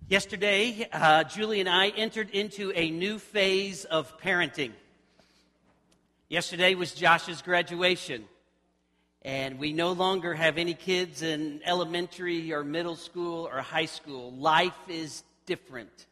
Yesterday, Julie and I entered into a new phase of parenting. Yesterday was Josh's graduation, and we no longer have any kids in elementary or middle school or high school. Life is different.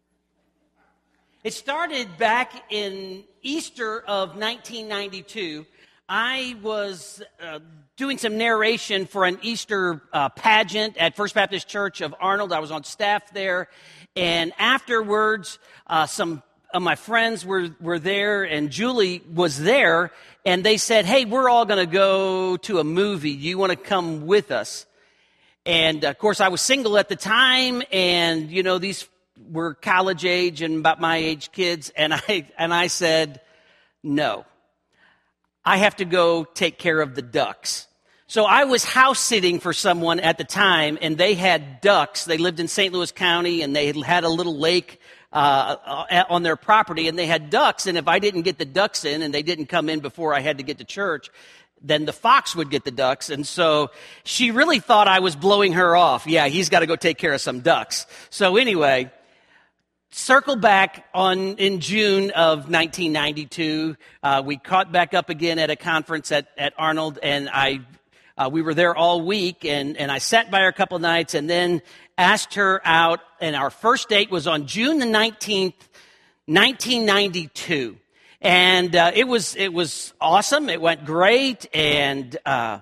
It started back in Easter of 1992. I was doing some narration for an Easter pageant at First Baptist Church of Arnold. I was on staff there, and afterwards, some of my friends were there, and Julie was there, and they said, "Hey, we're all going to go to a movie. Do you want to come with us?" And, of course, I was single at the time, and, you know, these were college age and about my age kids, and I said, "No. I have to go take care of the ducks." So I was house sitting for someone at the time, and they had ducks. They lived in St. Louis County, and they had a little lake on their property, and they had ducks. And if I didn't get the ducks in, and they didn't come in before I had to get to church, then the fox would get the ducks. And so she really thought I was blowing her off. Yeah, he's got to go take care of some ducks. So anyway, circle back in June of 1992. We caught back up again at a conference at Arnold, and we were there all week, and I sat by her a couple of nights and then asked her out, and our first date was on June the 19th, 1992. And it was awesome. It went great, and our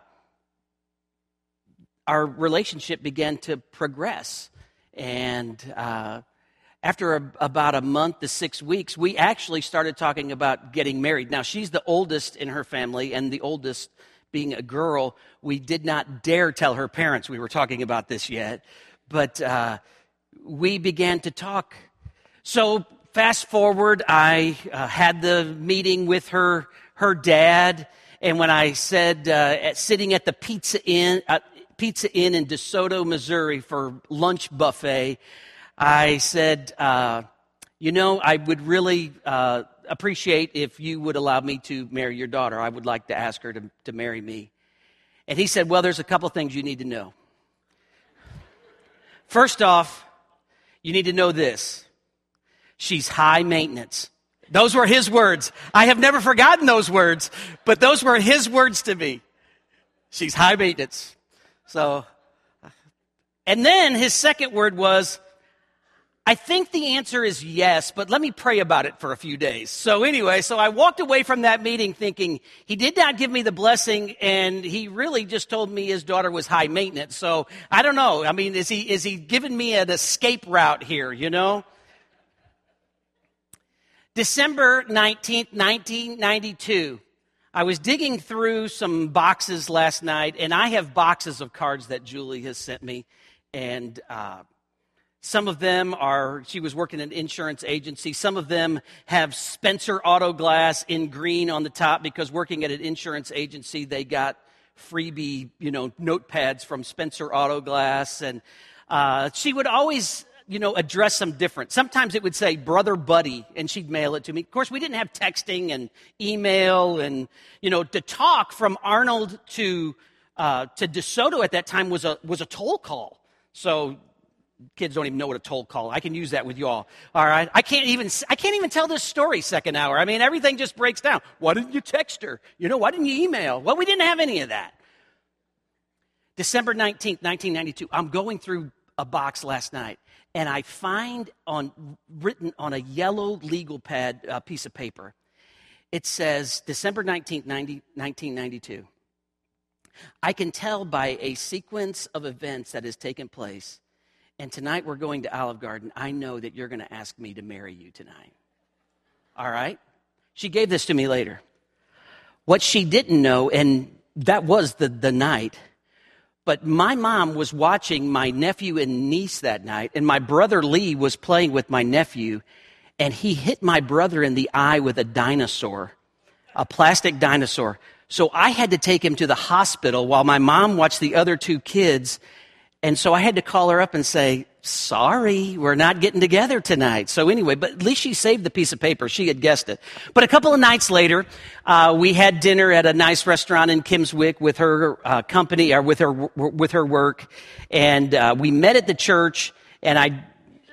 relationship began to progress. And after about a month to 6 weeks, we actually started talking about getting married. Now, she's the oldest in her family, and the oldest being a girl. We did not dare tell her parents we were talking about this yet, but we began to talk. So fast forward, I had the meeting with her dad, and when I said, sitting at the Pizza Inn in DeSoto, Missouri for lunch buffet, I said, I would really appreciate if you would allow me to marry your daughter. I would like to ask her to marry me. And he said, well, there's a couple things you need to know. First off, you need to know this. She's high maintenance. Those were his words. I have never forgotten those words, but those were his words to me. She's high maintenance. So, and then his second word was, I think the answer is yes, but let me pray about it for a few days. So anyway, I walked away from that meeting thinking he did not give me the blessing, and he really just told me his daughter was high maintenance. So I don't know. I mean, is he giving me an escape route here, you know? December 19th, 1992. I was digging through some boxes last night, and I have boxes of cards that Julie has sent me, and some of them she was working in an insurance agency. Some of them have Spencer Auto Glass in green on the top because working at an insurance agency, they got freebie, notepads from Spencer Auto Glass. And she would always, address them different. Sometimes it would say, Brother Buddy, and she'd mail it to me. Of course, we didn't have texting and email, and, to talk from Arnold to DeSoto at that time was a toll call. So kids don't even know what a toll call. I can use that with you all. All right. I can't even tell this story second hour. I mean, everything just breaks down. Why didn't you text her? Why didn't you email? Well, we didn't have any of that. December 19th, 1992. I'm going through a box last night, and I find written on a yellow legal pad piece of paper. It says December 19th, 1992. I can tell by a sequence of events that has taken place, and tonight we're going to Olive Garden. I know that you're going to ask me to marry you tonight. All right? She gave this to me later. What she didn't know, and that was the night, but my mom was watching my nephew and niece that night, and my brother Lee was playing with my nephew, and he hit my brother in the eye with a dinosaur, a plastic dinosaur. So I had to take him to the hospital while my mom watched the other two kids. And so I had to call her up and say, sorry, we're not getting together tonight. So anyway, but at least she saved the piece of paper. She had guessed it. But a couple of nights later, we had dinner at a nice restaurant in Kimmswick with her company, or with her work. And we met at the church, and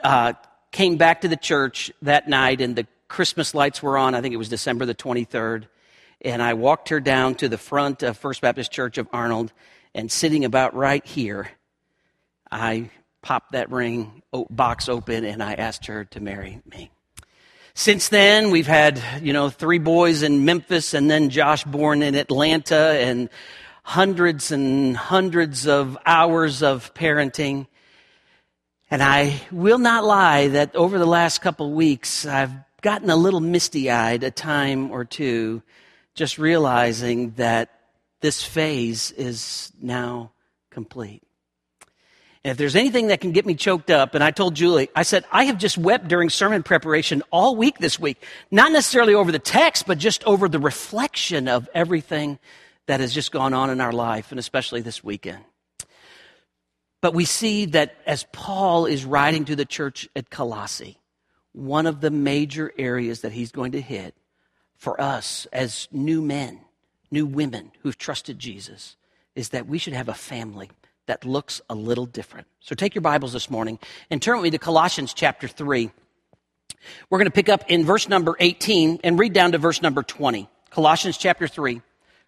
came back to the church that night, and the Christmas lights were on. I think it was December the 23rd. And I walked her down to the front of First Baptist Church of Arnold, and sitting about right here, I popped that ring box open, and I asked her to marry me. Since then, we've had, 3 boys in Memphis, and then Josh born in Atlanta, and hundreds of hours of parenting. And I will not lie that over the last couple weeks, I've gotten a little misty-eyed a time or two, just realizing that this phase is now complete. And if there's anything that can get me choked up, and I told Julie, I said, I have just wept during sermon preparation all week this week, not necessarily over the text, but just over the reflection of everything that has just gone on in our life, and especially this weekend. But we see that as Paul is writing to the church at Colossae, one of the major areas that he's going to hit for us as new men, new women who've trusted Jesus, is that we should have a family that looks a little different. So take your Bibles this morning and turn with me to Colossians chapter 3. We're going to pick up in verse number 18 and read down to verse number 20. Colossians chapter 3.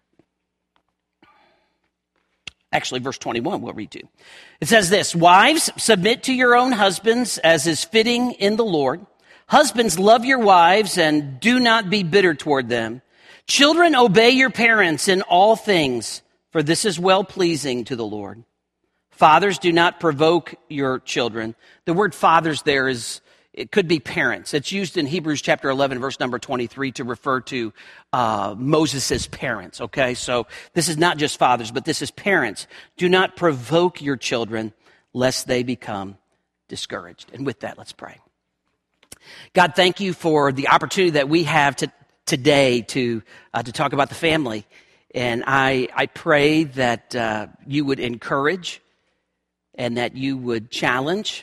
Actually, verse 21 we'll read to. It says this, "Wives, submit to your own husbands as is fitting in the Lord. Husbands, love your wives and do not be bitter toward them. Children, obey your parents in all things, for this is well-pleasing to the Lord. Fathers, do not provoke your children." The word fathers there it could be parents. It's used in Hebrews chapter 11, verse number 23 to refer to Moses' parents, okay? So this is not just fathers, but this is parents. Do not provoke your children, lest they become discouraged. And with that, let's pray. God, thank you for the opportunity that we have today to talk about the family. And I pray that you would encourage and that you would challenge,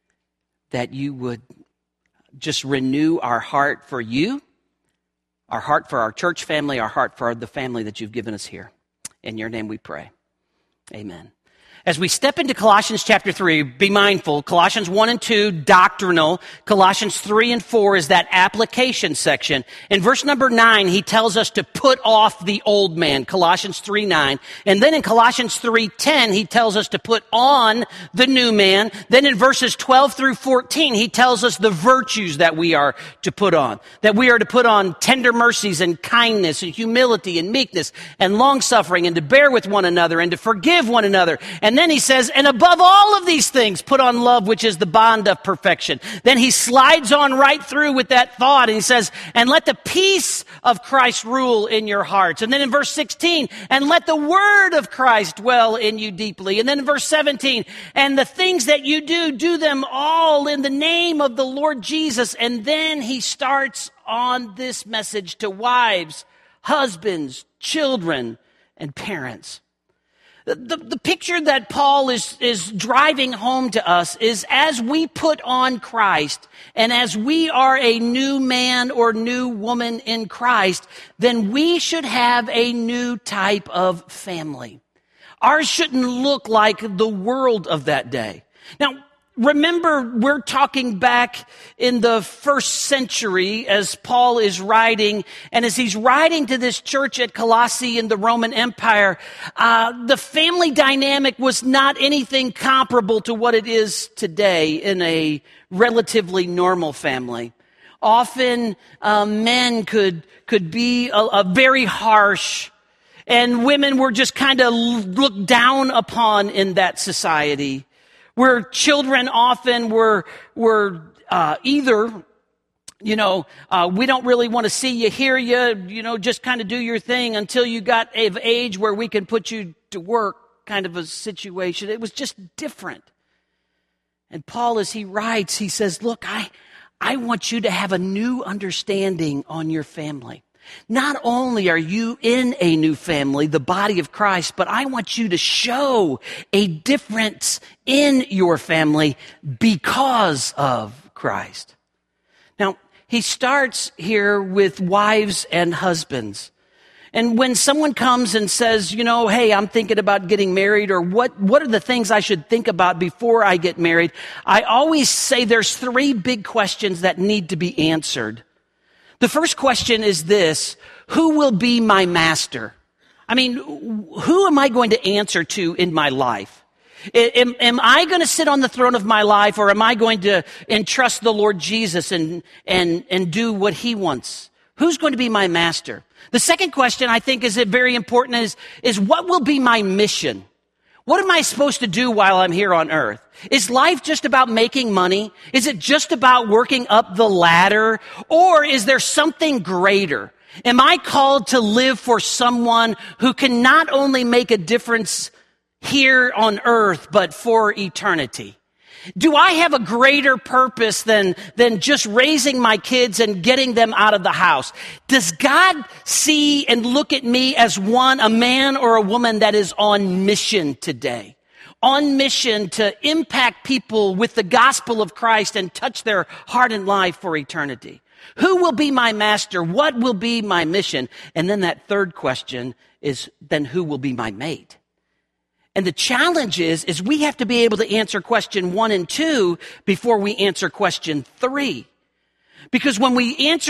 that you would just renew our heart for you, our heart for our church family, our heart for the family that you've given us here. In your name we pray. Amen. As we step into Colossians chapter 3, be mindful, Colossians 1 and 2, doctrinal. Colossians 3 and 4 is that application section. In verse number 9, he tells us to put off the old man, Colossians 3:9. And then in Colossians 3:10, he tells us to put on the new man. Then in verses 12 through 14, he tells us the virtues that we are to put on. That we are to put on tender mercies and kindness and humility and meekness and long-suffering and to bear with one another and to forgive one another. And then he says, and above all of these things, put on love, which is the bond of perfection. Then he slides on right through with that thought, and he says, and let the peace of Christ rule in your hearts. And then in verse 16, and let the word of Christ dwell in you deeply. And then in verse 17, and the things that you do them all in the name of the Lord Jesus. And then he starts on this message to wives, husbands, children, and parents. The picture that Paul is driving home to us is as we put on Christ and as we are a new man or new woman in Christ, then we should have a new type of family. Ours shouldn't look like the world of that day. Now, remember, we're talking back in the first century as Paul is writing, and as he's writing to this church at Colossae in the Roman Empire, the family dynamic was not anything comparable to what it is today in a relatively normal family. Often, men could be a very harsh, and women were just kind of looked down upon in that society. Where children often were either, we don't really want to see you, hear you, just kind of do your thing until you got of age where we can put you to work kind of a situation. It was just different. And Paul, as he writes, he says, look, I want you to have a new understanding on your family. Not only are you in a new family, the body of Christ, but I want you to show a difference in your family because of Christ. Now, he starts here with wives and husbands. And when someone comes and says, hey, I'm thinking about getting married, or what are the things I should think about before I get married? I always say there's 3 big questions that need to be answered. The first question is this: who will be my master? I mean, who am I going to answer to in my life? Am I going to sit on the throne of my life, or am I going to entrust the Lord Jesus and do what he wants? Who's going to be my master? The second question I think is very important is what will be my mission? What am I supposed to do while I'm here on earth? Is life just about making money? Is it just about working up the ladder? Or is there something greater? Am I called to live for someone who can not only make a difference here on earth, but for eternity? Do I have a greater purpose than just raising my kids and getting them out of the house? Does God see and look at me as a man or a woman that is on mission today? On mission to impact people with the gospel of Christ and touch their heart and life for eternity? Who will be my master? What will be my mission? And then that third question is, then who will be my mate? And the challenge is we have to be able to answer question 1 and 2 before we answer question 3. Because when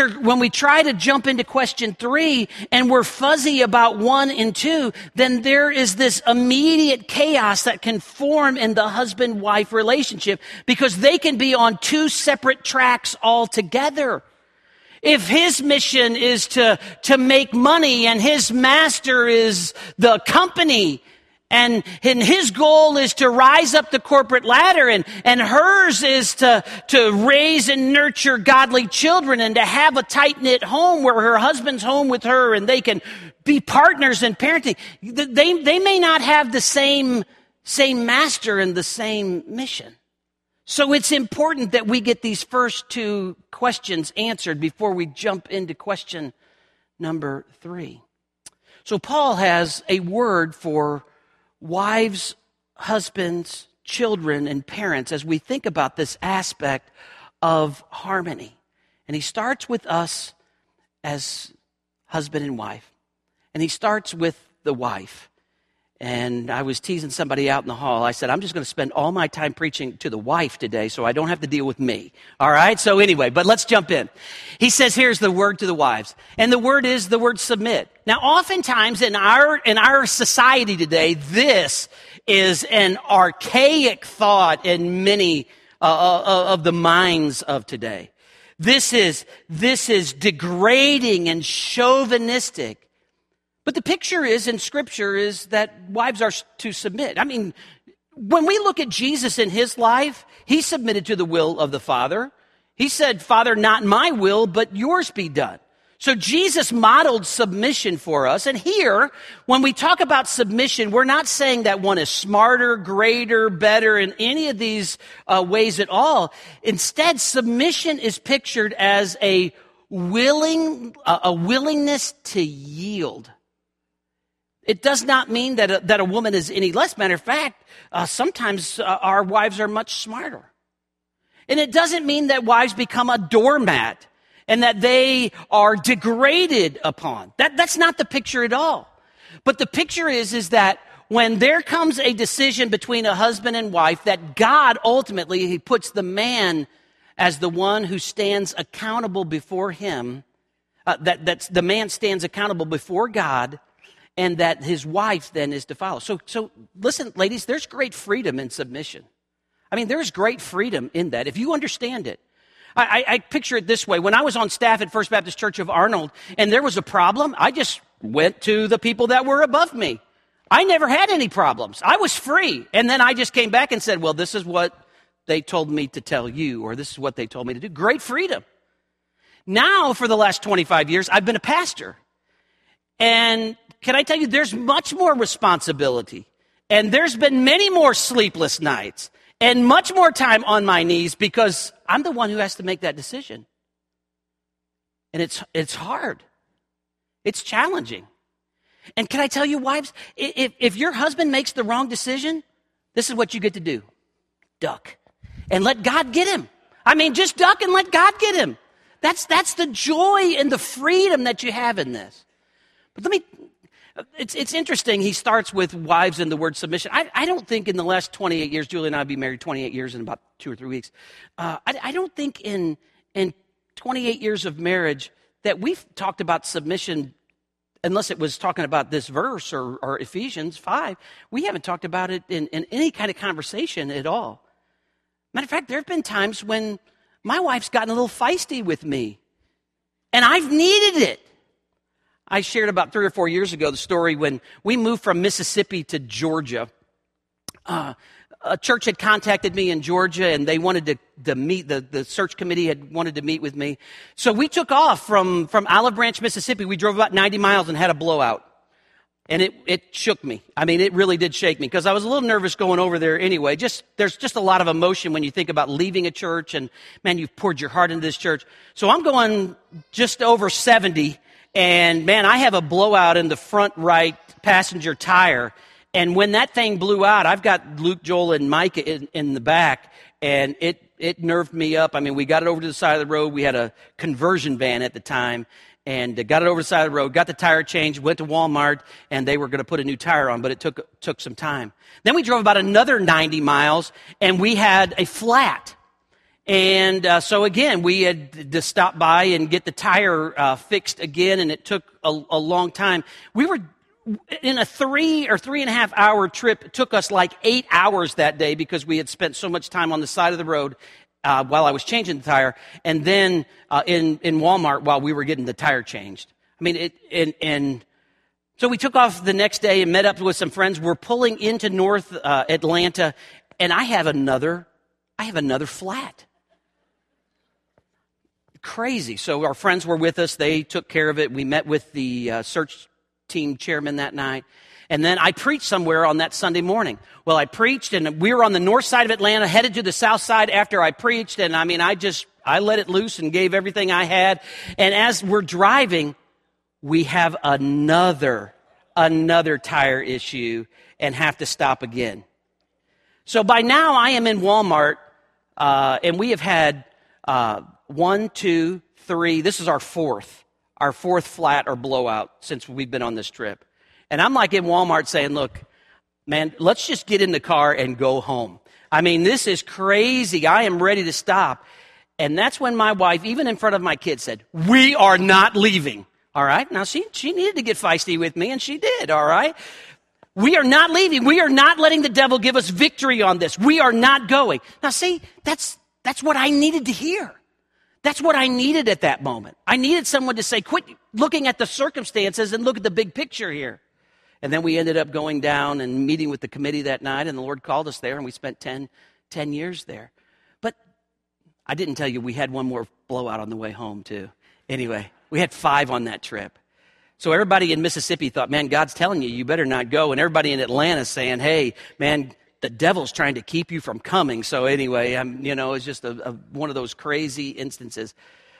we try to jump into question 3 and we're fuzzy about 1 and 2, then there is this immediate chaos that can form in the husband-wife relationship, because they can be on 2 separate tracks altogether. If his mission is to make money and his master is the company, and his goal is to rise up the corporate ladder, and hers is to raise and nurture godly children and to have a tight-knit home where her husband's home with her and they can be partners in parenting. They may not have the same master and the same mission. So it's important that we get these first 2 questions answered before we jump into question number 3. So Paul has a word for wives, husbands, children, and parents as we think about this aspect of harmony. And he starts with us as husband and wife. And he starts with the wife. And I was teasing somebody out in the hall. I said, I'm just going to spend all my time preaching to the wife today so I don't have to deal with me. All right? So anyway, but let's jump in. He says, here's the word to the wives. And the word is the word submit. Now, oftentimes in our society today, this is an archaic thought in many of the minds of today. This is degrading and chauvinistic. But the picture is in Scripture is that wives are to submit. I mean, when we look at Jesus in his life, he submitted to the will of the Father. He said, Father, not my will, but yours be done. So Jesus modeled submission for us. And here, when we talk about submission, we're not saying that one is smarter, greater, better in any of these ways at all. Instead, submission is pictured as a willingness to yield. It does not mean that a woman is any less. Matter of fact, sometimes our wives are much smarter. And it doesn't mean that wives become a doormat and that they are degraded upon. That's not the picture at all. But the picture is that when there comes a decision between a husband and wife, that God ultimately, he puts the man as the one who stands accountable before him, that's the man stands accountable before God, and that his wife then is to follow. So listen, ladies, there's great freedom in submission. I mean, there's great freedom in that, if you understand it. I picture it this way. When I was on staff at First Baptist Church of Arnold, and there was a problem, I just went to the people that were above me. I never had any problems. I was free. And then I just came back and said, well, this is what they told me to tell you, or this is what they told me to do. Great freedom. Now, for the last 25 years, I've been a pastor. And can I tell you, there's much more responsibility, and there's been many more sleepless nights, and much more time on my knees, because I'm the one who has to make that decision. And it's hard. It's challenging. And can I tell you, wives, if your husband makes the wrong decision, this is what you get to do. Duck. And let God get him. I mean, just duck and let God get him. That's the joy and the freedom that you have in this. But it's interesting. He starts with wives and the word submission. I don't think in the last 28 years, Julie and I will be married 28 years in about 2 or 3 weeks. I don't think in 28 years of marriage that we've talked about submission, unless it was talking about this verse or Ephesians 5. We haven't talked about it in any kind of conversation at all. Matter of fact, there have been times when my wife's gotten a little feisty with me, and I've needed it. I shared about 3 or 4 years ago the story when we moved from Mississippi to Georgia. A church had contacted me in Georgia, and they wanted to meet. The search committee had wanted to meet with me. So we took off from Olive Branch, Mississippi. We drove about 90 miles and had a blowout. And it shook me. I mean, it really did shake me because I was a little nervous going over there anyway. There's just a lot of emotion when you think about leaving a church and, man, you've poured your heart into this church. So I'm going just over 70. And, man, I have a blowout in the front right passenger tire. And when that thing blew out, I've got Luke, Joel, and Mike in the back, and it nerved me up. I mean, we got it over to the side of the road. We had a conversion van at the time, and got it over the side of the road, got the tire changed, went to Walmart, and they were going to put a new tire on, but it took some time. Then we drove about another 90 miles, and we had a flat. And so again, we had to stop by and get the tire fixed again, and it took a long time. We were in a 3 or 3.5 hour trip. It took us like 8 hours that day because we had spent so much time on the side of the road while I was changing the tire, and then in Walmart while we were getting the tire changed. I mean, and so we took off the next day and met up with some friends. We're pulling into North Atlanta, and I have another flat. Crazy. So our friends were with us. They took care of it. We met with the search team chairman that night. And then I preached somewhere on that Sunday morning. Well, I preached, and we were on the north side of Atlanta, headed to the south side after I preached. And I mean, I let it loose and gave everything I had. And as we're driving, we have another tire issue and have to stop again. So by now I am in Walmart, and we have had 1, 2, 3. This is our fourth flat or blowout since we've been on this trip. And I'm like in Walmart saying, look, man, let's just get in the car and go home. I mean, this is crazy. I am ready to stop. And that's when my wife, even in front of my kids, said, we are not leaving. All right. Now, she needed to get feisty with me, and she did. All right. We are not leaving. We are not letting the devil give us victory on this. We are not going. Now, see, that's what I needed to hear. That's what I needed at that moment. I needed someone to say, quit looking at the circumstances and look at the big picture here. And then we ended up going down and meeting with the committee that night, and the Lord called us there, and we spent 10 years there. But I didn't tell you we had one more blowout on the way home, too. Anyway, we had 5 on that trip. So everybody in Mississippi thought, man, God's telling you, you better not go. And everybody in Atlanta saying, hey, man, the devil's trying to keep you from coming. So anyway, it's just one of those crazy instances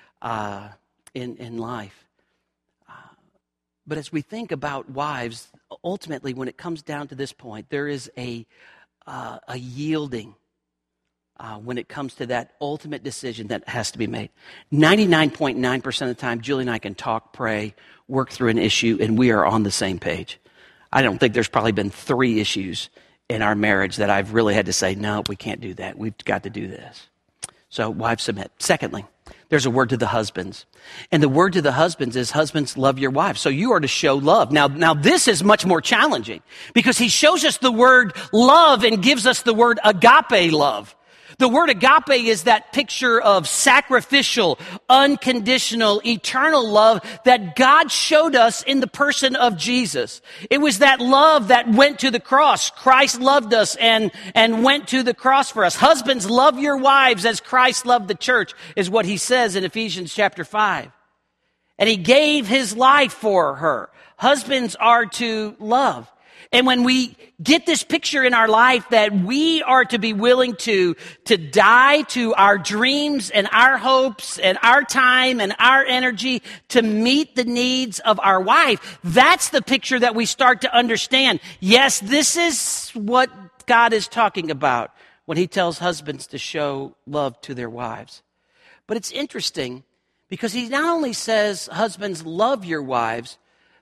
in life. But as we think about wives, ultimately, when it comes down to this point, there is a yielding when it comes to that ultimate decision that has to be made. 99.9% of the time, Julie and I can talk, pray, work through an issue, and we are on the same page. I don't think there's probably been 3 issues in our marriage that I've really had to say, no, we can't do that. We've got to do this. So wives submit. Secondly, there's a word to the husbands. And the word to the husbands is, husbands, love your wives. So you are to show love. Now this is much more challenging because he shows us the word love and gives us the word agape love. The word agape is that picture of sacrificial, unconditional, eternal love that God showed us in the person of Jesus. It was that love that went to the cross. Christ loved us and went to the cross for us. Husbands, love your wives as Christ loved the church, is what he says in Ephesians chapter 5. And he gave his life for her. Husbands are to love. And when we get this picture in our life that we are to be willing to die to our dreams and our hopes and our time and our energy to meet the needs of our wife, that's the picture that we start to understand. Yes, this is what God is talking about when he tells husbands to show love to their wives. But it's interesting because he not only says, husbands, love your wives,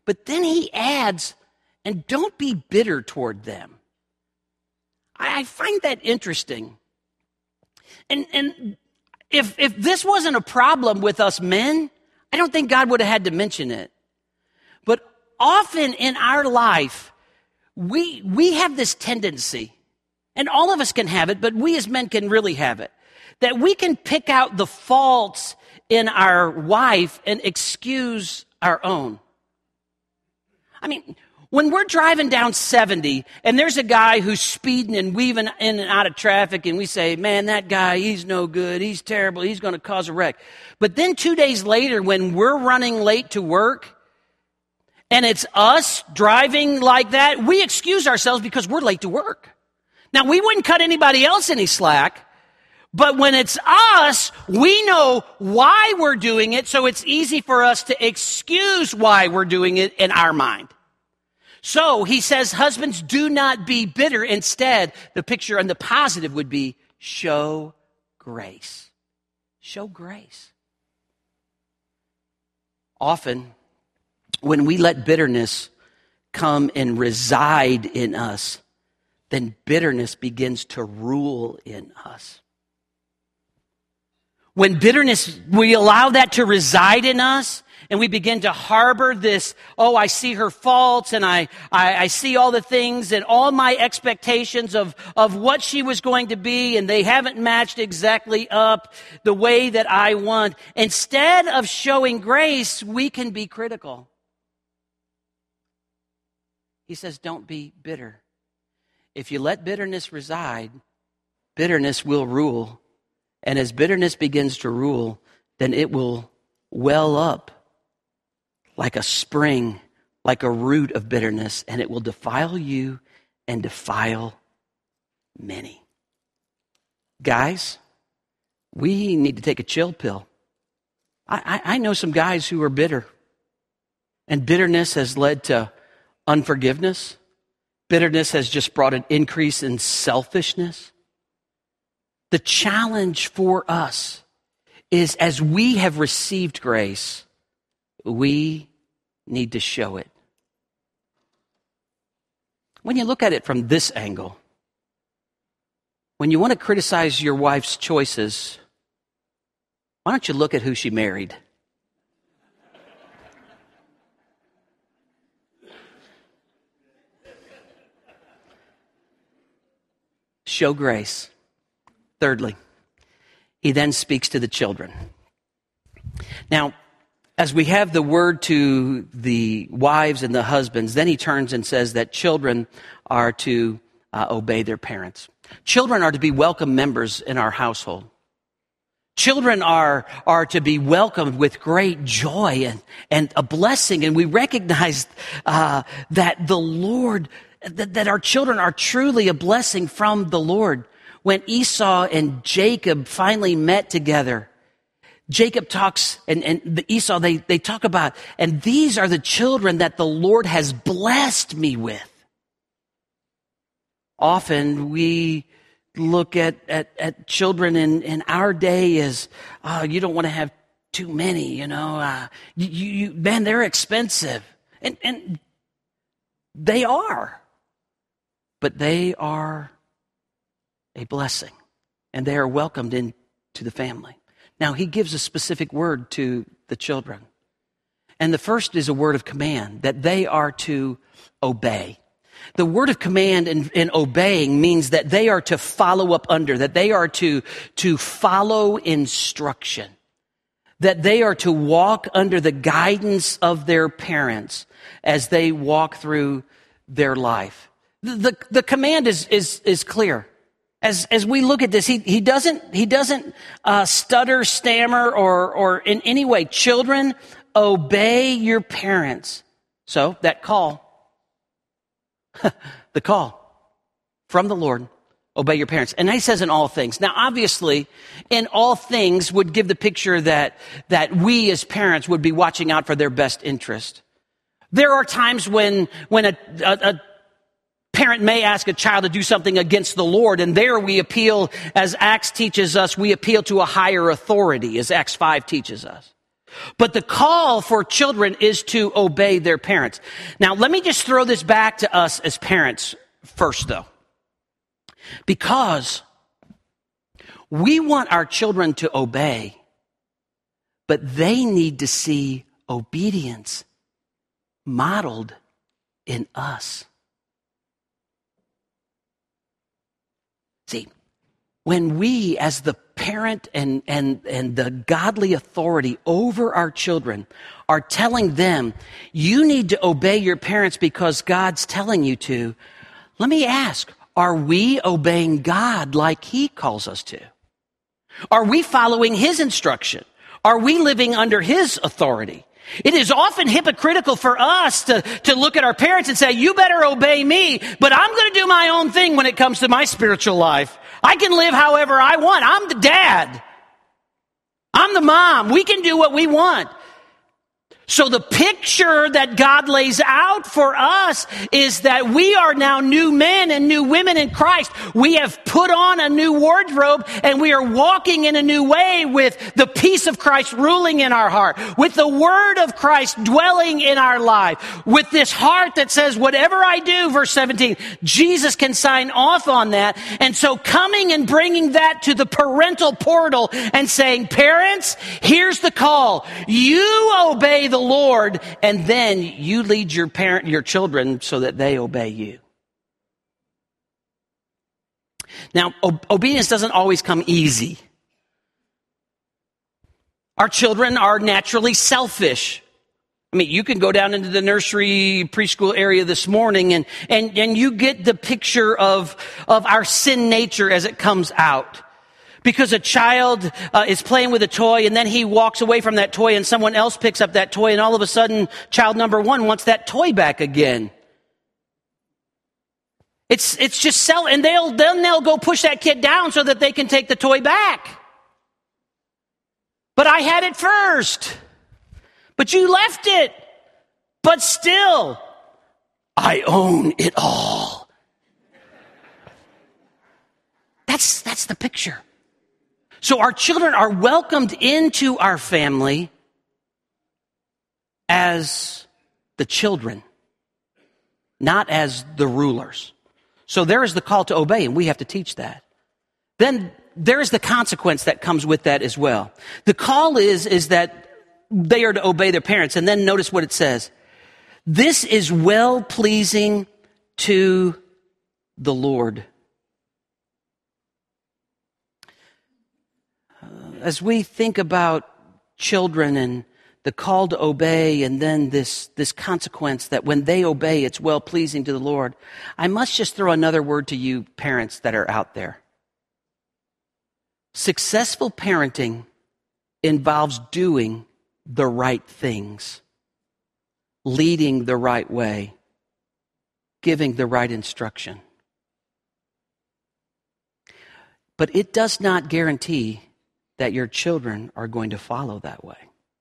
But then he adds, and don't be bitter toward them. I find that interesting. And if this wasn't a problem with us men, I don't think God would have had to mention it. But often in our life, we have this tendency, and all of us can have it, but we as men can really have it, that we can pick out the faults in our wife and excuse our own. I mean, when we're driving down 70 and there's a guy who's speeding and weaving in and out of traffic and we say, man, that guy, he's no good, he's terrible, he's going to cause a wreck. But then 2 days later when we're running late to work and it's us driving like that, we excuse ourselves because we're late to work. Now, we wouldn't cut anybody else any slack, but when it's us, we know why we're doing it, so it's easy for us to excuse why we're doing it in our mind. So he says, husbands, do not be bitter. Instead, the picture and the positive would be show grace. Show grace. Often, when we let bitterness come and reside in us, then bitterness begins to rule in us. When bitterness, we allow that to reside in us, and we begin to harbor this, oh, I see her faults, and I see all the things, and all my expectations of what she was going to be, and they haven't matched exactly up the way that I want. Instead of showing grace, we can be critical. He says, don't be bitter. If you let bitterness reside, bitterness will rule. And as bitterness begins to rule, then it will well up like a spring, like a root of bitterness, and it will defile you and defile many. Guys, we need to take a chill pill. I know some guys who are bitter, and bitterness has led to unforgiveness. Bitterness has just brought an increase in selfishness. The challenge for us is, as we have received grace, we need to show it. When you look at it from this angle, when you want to criticize your wife's choices, why don't you look at who she married? Show grace. Thirdly, he then speaks to the children. Now, as we have the word to the wives and the husbands, then he turns and says that children are to obey their parents. Children are to be welcome members in our household. Children are to be welcomed with great joy and a blessing. And we recognize that the Lord, that our children are truly a blessing from the Lord. When Esau and Jacob finally met together, Jacob talks, and Esau, they talk about, and these are the children that the Lord has blessed me with. Often we look at children in our day as, you don't want to have too many, man, they're expensive. And they are. But they are a blessing, and they are welcomed into the family. Now, he gives a specific word to the children. And the first is a word of command, that they are to obey. The word of command in obeying means that they are to follow up under, that they are to follow instruction, that they are to walk under the guidance of their parents as they walk through their life. The command is clear. As we look at this, he doesn't stutter, stammer, or in any way. Children, obey your parents. So that call, the call from the Lord, obey your parents. And he says in all things. Now, obviously, in all things would give the picture that we as parents would be watching out for their best interest. There are times when a parent may ask a child to do something against the Lord, and there we appeal, as Acts teaches us, we appeal to a higher authority, as Acts 5 teaches us. But the call for children is to obey their parents. Now, let me just throw this back to us as parents first, though. Because we want our children to obey, but they need to see obedience modeled in us. See, when we, as the parent and the godly authority over our children, are telling them, you need to obey your parents because God's telling you to, let me ask, are we obeying God like He calls us to? Are we following His instruction? Are we living under His authority? It is often hypocritical for us to look at our parents and say, you better obey me, but I'm going to do my own thing when it comes to my spiritual life. I can live however I want. I'm the dad. I'm the mom. We can do what we want. So the picture that God lays out for us is that we are now new men and new women in Christ. We have put on a new wardrobe and we are walking in a new way with the peace of Christ ruling in our heart, with the word of Christ dwelling in our life, with this heart that says, whatever I do, verse 17, Jesus can sign off on that. And so coming and bringing that to the parental portal and saying, parents, here's the call. You obey the Lord, and then you lead your children so that they obey you. Now, obedience doesn't always come easy. Our children are naturally selfish. I mean, you can go down into the nursery, preschool area this morning, and you get the picture of our sin nature as it comes out. Because a child is playing with a toy and then he walks away from that toy and someone else picks up that toy and all of a sudden child number one wants that toy back again. It's just and they'll go push that kid down so that they can take the toy back. But I had it first. But you left it. But still, I own it all. That's the picture. So our children are welcomed into our family as the children, not as the rulers. So there is the call to obey, and we have to teach that. Then there is the consequence that comes with that as well. The call is that they are to obey their parents. And then notice what it says. This is well-pleasing to the Lord. As we think about children and the call to obey and then this consequence that when they obey, it's well-pleasing to the Lord, I must just throw another word to you parents that are out there. Successful parenting involves doing the right things, leading the right way, giving the right instruction. But it does not guarantee that your children are going to follow that way.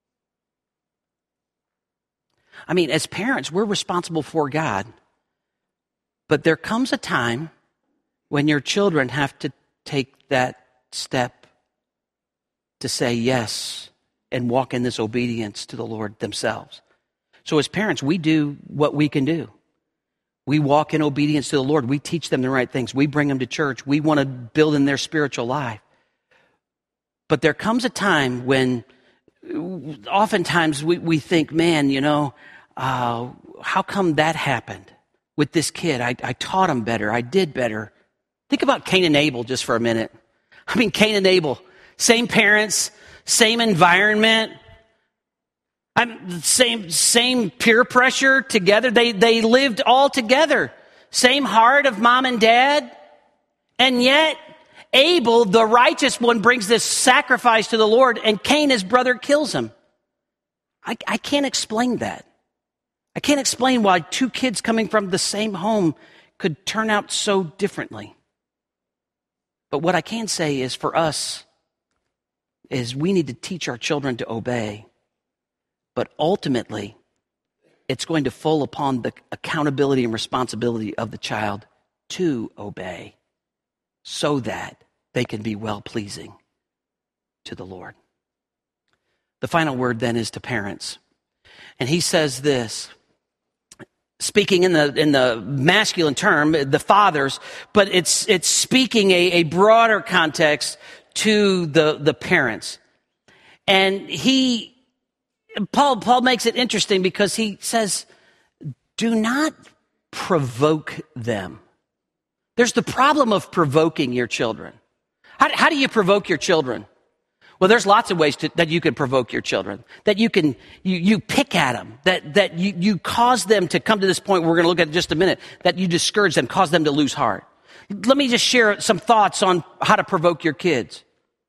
I mean, as parents, we're responsible for God, but there comes a time when your children have to take that step to say yes and walk in this obedience to the Lord themselves. So as parents, we do what we can do. We walk in obedience to the Lord. We teach them the right things. We bring them to church. We want to build in their spiritual life. But there comes a time when oftentimes we think, man, how come that happened with this kid? I taught him better. I did better. Think about Cain and Abel just for a minute. I mean, Cain and Abel, same parents, same environment, same peer pressure together. They lived all together. Same heart of mom and dad. And yet, Abel, the righteous one, brings this sacrifice to the Lord, and Cain, his brother, kills him. I can't explain that. I can't explain why two kids coming from the same home could turn out so differently. But what I can say is for us is we need to teach our children to obey. But ultimately, it's going to fall upon the accountability and responsibility of the child to obey so that they can be well-pleasing to the Lord. The final word then is to parents. And he says this, speaking in the masculine term, the fathers, but it's speaking a broader context to the parents. And Paul makes it interesting because he says, do not provoke them. There's the problem of provoking your children. How do you provoke your children? Well, there's lots of ways that you can provoke your children. That you pick at them. That you cause them to come to this point we're going to look at in just a minute. That you discourage them, cause them to lose heart. Let me just share some thoughts on how to provoke your kids.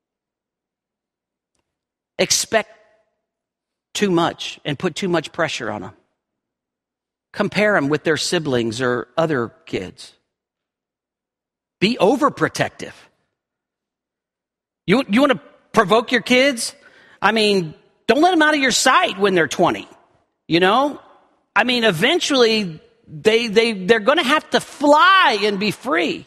Expect too much and put too much pressure on them. Compare them with their siblings or other kids. Be overprotective. You want to provoke your kids? I mean, don't let them out of your sight when they're 20. You know? I mean, eventually they're going to have to fly and be free.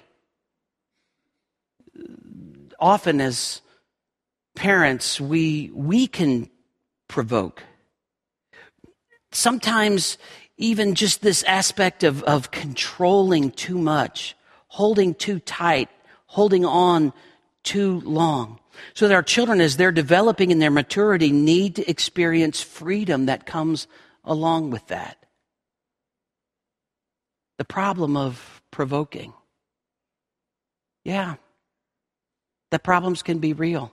Often as parents, we can provoke. Sometimes even just this aspect of controlling too much, holding too tight, holding on too long. So that our children, as they're developing in their maturity, need to experience freedom that comes along with that. The problem of provoking. Yeah, the problems can be real.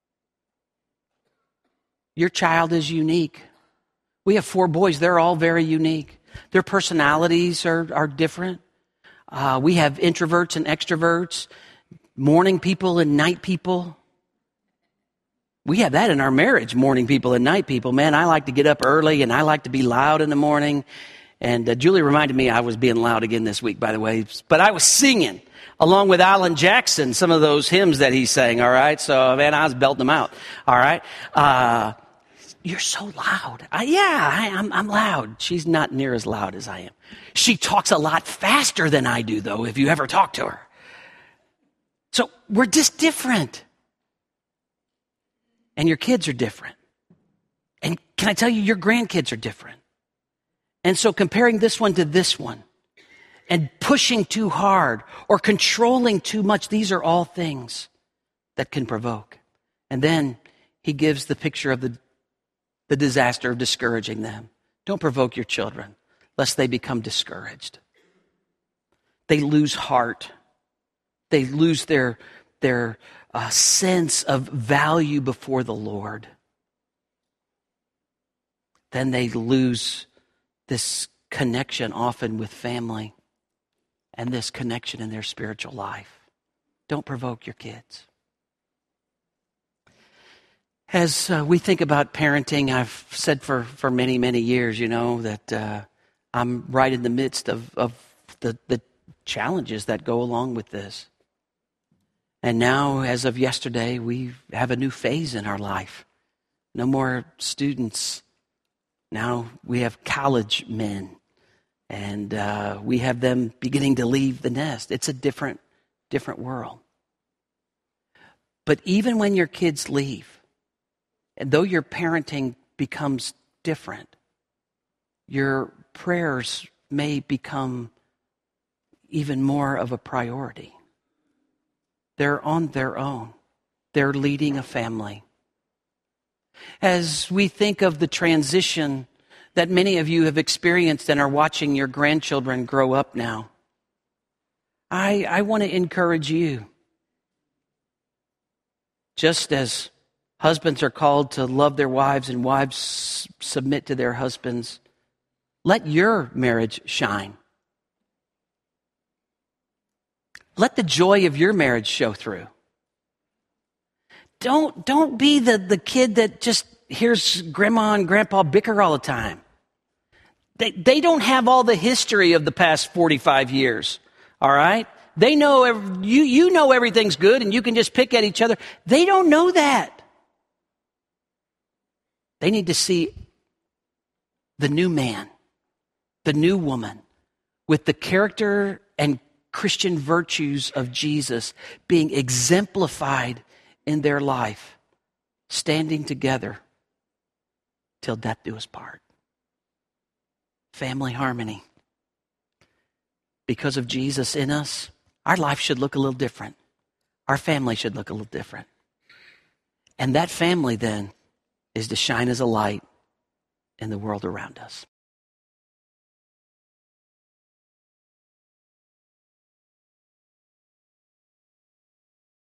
Your child is unique. We have 4 boys. They're all very unique. Their personalities are different. We have introverts and extroverts, morning people and night people. We have that in our marriage, morning people and night people. Man, I like to get up early and I like to be loud in the morning. And Julie reminded me I was being loud again this week, by the way. But I was singing along with Alan Jackson, some of those hymns that he sang, all right? So, man, I was belting them out, all right? You're so loud. I'm loud. She's not near as loud as I am. She talks a lot faster than I do, though, if you ever talk to her. So we're just different. And your kids are different. And can I tell you, your grandkids are different. And so comparing this one to this one and pushing too hard or controlling too much, these are all things that can provoke. And then he gives the picture of the disaster of discouraging them. Don't provoke your children, lest they become discouraged. They lose heart. They lose their sense of value before the Lord. Then they lose this connection often with family and this connection in their spiritual life. Don't provoke your kids. As we think about parenting, I've said for many, many years, that I'm right in the midst of the challenges that go along with this. And now, as of yesterday, we have a new phase in our life. No more students. Now we have college men. And we have them beginning to leave the nest. It's a different world. But even when your kids leave, and though your parenting becomes different, your prayers may become even more of a priority. They're on their own. They're leading a family. As we think of the transition that many of you have experienced and are watching your grandchildren grow up now, I want to encourage you. Just as husbands are called to love their wives and wives submit to their husbands, let your marriage shine. Let the joy of your marriage show through. Don't be the kid that just hears grandma and grandpa bicker all the time. They don't have all the history of the past 45 years, all right? They know, you know everything's good and you can just pick at each other. They don't know that. They need to see the new man, the new woman, with the character and Christian virtues of Jesus being exemplified in their life, standing together till death do us part. Family harmony. Because of Jesus in us, our life should look a little different. Our family should look a little different. And that family then is to shine as a light in the world around us.